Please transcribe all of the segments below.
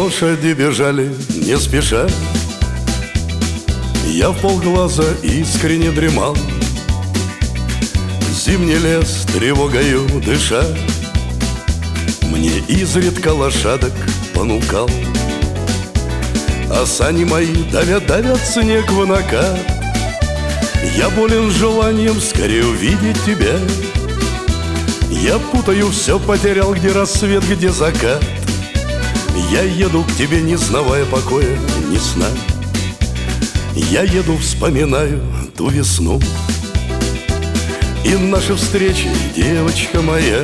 Лошади бежали не спеша, я вполглаза искренне дремал. Зимний лес тревогою дыша мне изредка лошадок понукал. А сани мои давят снег в накат. Я болен желанием скорее увидеть тебя. Я путаю все, потерял, где рассвет, где закат. Я еду к тебе, не знавая покоя, ни сна. Я еду, вспоминаю ту весну и наши встречи, девочка моя.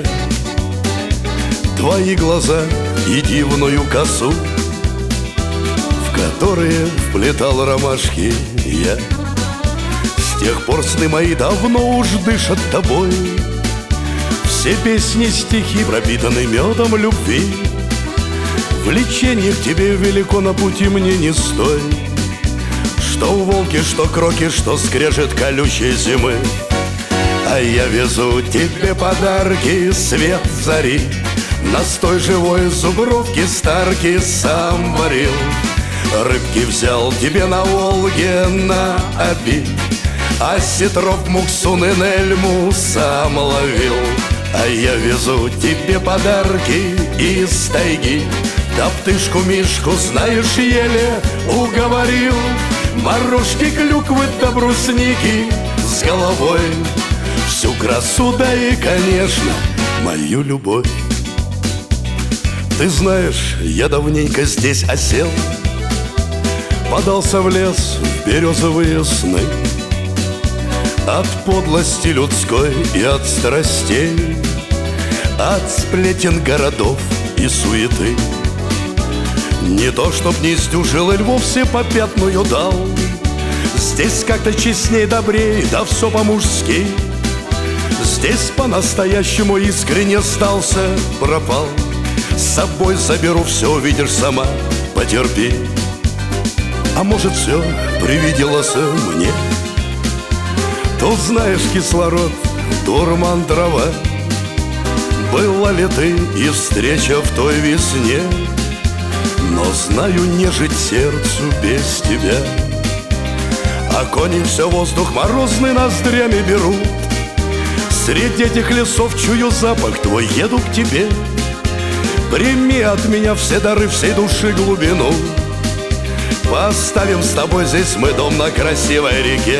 Твои глаза и дивную косу, в которые вплетал ромашки я. С тех пор сны мои давно уж дышат тобой. Все песни, стихи пропитаны медом любви. Влечение к тебе велико, на пути мне не стой. Что волки, что кроки, что скрежет колючей зимы. А я везу тебе подарки, свет зари. Настой живой зубровки старки сам варил. Рыбки взял тебе на Волге на обид. А сетров, муксун и нельму сам ловил. А я везу тебе подарки из тайги. Топтышку, мишку, знаешь, еле уговорил. Морожки, клюквы да брусники с головой. Всю красу, да и, конечно, мою любовь. Ты знаешь, я давненько здесь осел, подался в лес в березовые сны. От подлости людской и от страстей, от сплетен городов и суеты. Не то, чтоб не сдюжил и вовсе попятную дал. Здесь как-то честней, добрей, да все по-мужски. Здесь по-настоящему искренне стался, пропал. С собой заберу все, увидишь сама, потерпи. А может, все привиделось мне? Тут, знаешь, кислород, дурман, дрова. Была ли ты и встреча в той весне? Но знаю, не жить сердцу без тебя. А кони все воздух морозный ноздрями берут. Среди этих лесов чую запах твой, еду к тебе. Прими от меня все дары всей души глубину. Поставим с тобой здесь мы дом на красивой реке.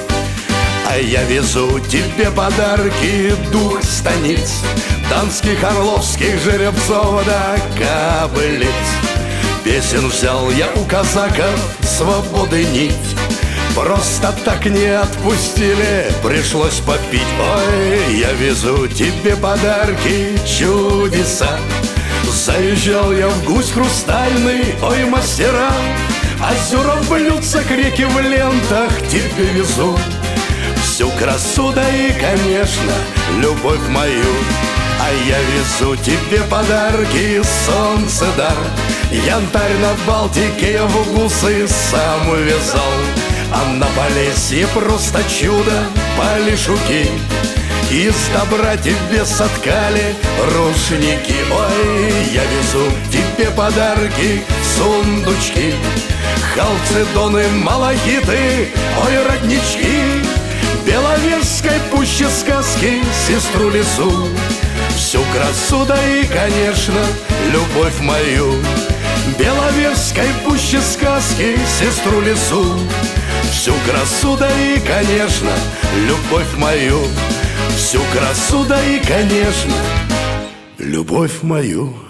А я везу тебе подарки, дух станиц, донских, орловских жеребцов да кобылиц. Песен взял я у казаков свободы нить. Просто так не отпустили, пришлось попить. Ой, я везу тебе подарки, чудеса. Заезжал я в гусь хрустальный, ой, мастера. Озера блюдца к реке в лентах тебе везу. Всю красу, да и, конечно, любовь мою. А я везу тебе подарки, солнце дар. Янтарь на Балтике я в бусы сам вязал. А на Полесье просто чудо, полишуки. Из добра тебе соткали рушники. Ой, я везу тебе подарки, сундучки, халцедоны, малахиты, ой, роднички. Беловежской пуще сказки, сестру лесу. Всю красу, да и, конечно, любовь мою. Беловежской пуще сказки, сестру лесу. Всю красу, да и, конечно, любовь мою. Всю красу, да и, конечно, любовь мою.